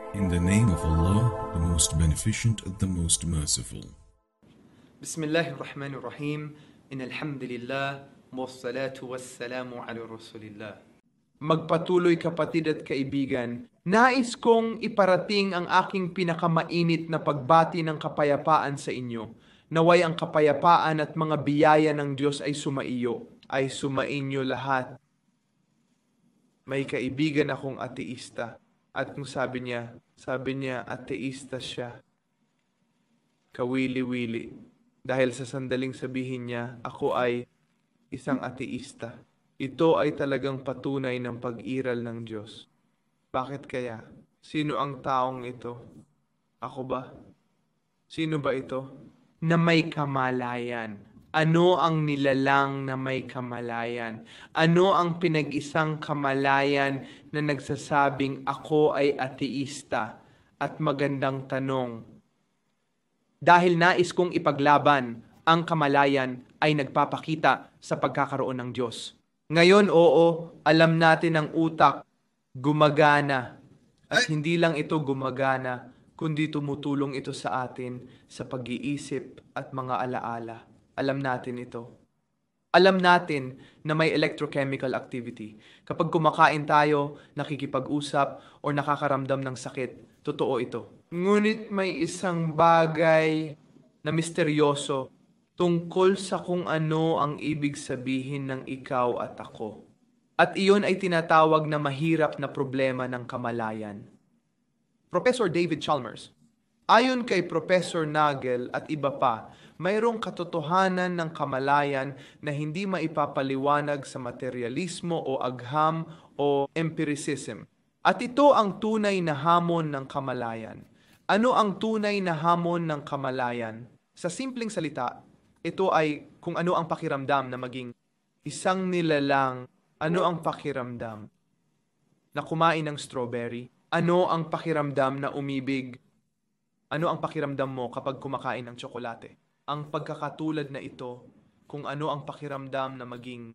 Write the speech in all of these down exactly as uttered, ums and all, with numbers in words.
In the name of Allah, the most beneficent, the most merciful. Bismillahirrahmanirrahim. Innalhamdulillah, wassalatu wassalamu ala rasulillah. Magpatuloy kapatid at kaibigan, nais kong iparating ang aking pinakamainit na pagbati ng kapayapaan sa inyo. Naway ang kapayapaan at mga biyaya ng Diyos ay sumaiyo, ay sumainyo lahat. May kaibigan akong ateista at kung sabi niya, sabi niya ateista siya. Kawili-wili. Dahil sa sandaling sabihin niya, ako ay isang ateista. Ito ay talagang patunay ng pag-iral ng Diyos. Bakit kaya? Sino ang taong ito? Ako ba? Sino ba ito? Na may kamalayan. Ano ang nilalang na may kamalayan? Ano ang pinag-isang kamalayan na nagsasabing ako ay ateista? At magandang tanong, dahil nais kong ipaglaban ang kamalayan ay nagpapakita sa pagkakaroon ng Diyos. Ngayon, oo, alam natin ang utak gumagana. At hindi lang ito gumagana, kundi tumutulong ito sa atin sa pag-iisip at mga alaala. Alam natin ito. Alam natin na may electrochemical activity. Kapag kumakain tayo, nakikipag-usap, o nakakaramdam ng sakit, totoo ito. Ngunit may isang bagay na misteryoso tungkol sa kung ano ang ibig sabihin ng ikaw at ako. At iyon ay tinatawag na mahirap na problema ng kamalayan. Professor David Chalmers, ayon kay Professor Nagel at iba pa, mayroong katotohanan ng kamalayan na hindi maipapaliwanag sa materialismo o agham o empiricism. At ito ang tunay na hamon ng kamalayan. Ano ang tunay na hamon ng kamalayan? Sa simpleng salita, ito ay kung ano ang pakiramdam na maging isang nilalang. Ano ang pakiramdam na kumain ng strawberry? Ano ang pakiramdam na umibig? Ano ang pakiramdam mo kapag kumakain ng tsokolate? Ang pagkakatulad na ito, kung ano ang pakiramdam na maging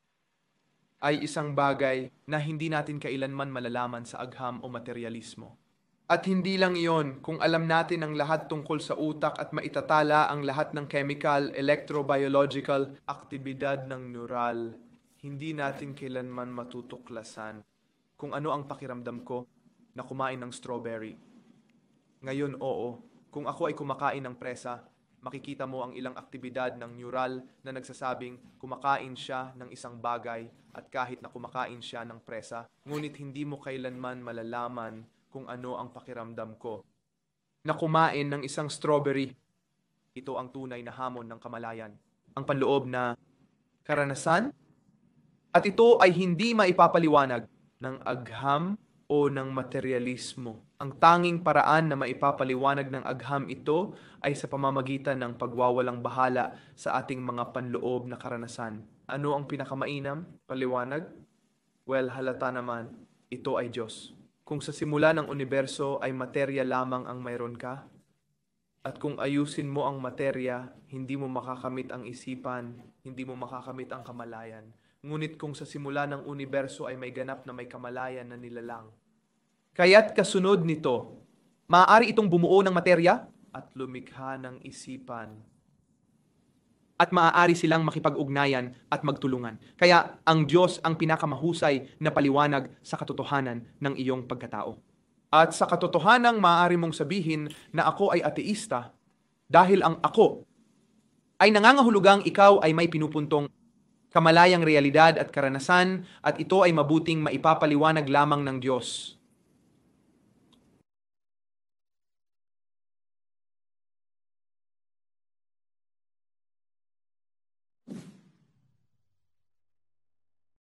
ay isang bagay na hindi natin kailanman malalaman sa agham o materialismo. At hindi lang iyon, kung alam natin ang lahat tungkol sa utak at maitatala ang lahat ng chemical, electrobiological, aktibidad ng neural, hindi natin kailanman matutuklasan kung ano ang pakiramdam ko na kumain ng strawberry. Ngayon, oo, kung ako ay kumakain ng presa, makikita mo ang ilang aktibidad ng neural na nagsasabing kumakain siya ng isang bagay at kahit na kumakain siya ng presa, ngunit hindi mo kailanman malalaman kung ano ang pakiramdam ko na kumain ng isang strawberry. Ito ang tunay na hamon ng kamalayan, ang panloob na karanasan, at ito ay hindi maipapaliwanag ng agham o ng materialismo. Ang tanging paraan na maipapaliwanag ng agham ito ay sa pamamagitan ng pagwawalang bahala sa ating mga panloob na karanasan. Ano ang pinakamainam? Paliwanag? Well, halata naman, ito ay Diyos. Kung sa simula ng universo ay materya lamang ang mayroon ka, at kung ayusin mo ang materya, hindi mo makakamit ang isipan, hindi mo makakamit ang kamalayan. Ngunit kung sa simula ng universo ay may ganap na may kamalayan na nilalang, kaya't kasunod nito, maaari itong bumuo ng materya at lumikha ng isipan. At maaari silang makipag-ugnayan at magtulungan. Kaya ang Diyos ang pinakamahusay na paliwanag sa katotohanan ng iyong pagkatao. At sa katotohanang maaari mong sabihin na ako ay ateista dahil ang ako ay nangangahulugang ikaw ay may pinupuntong kamalayang realidad at karanasan at ito ay mabuting maipapaliwanag lamang ng Diyos.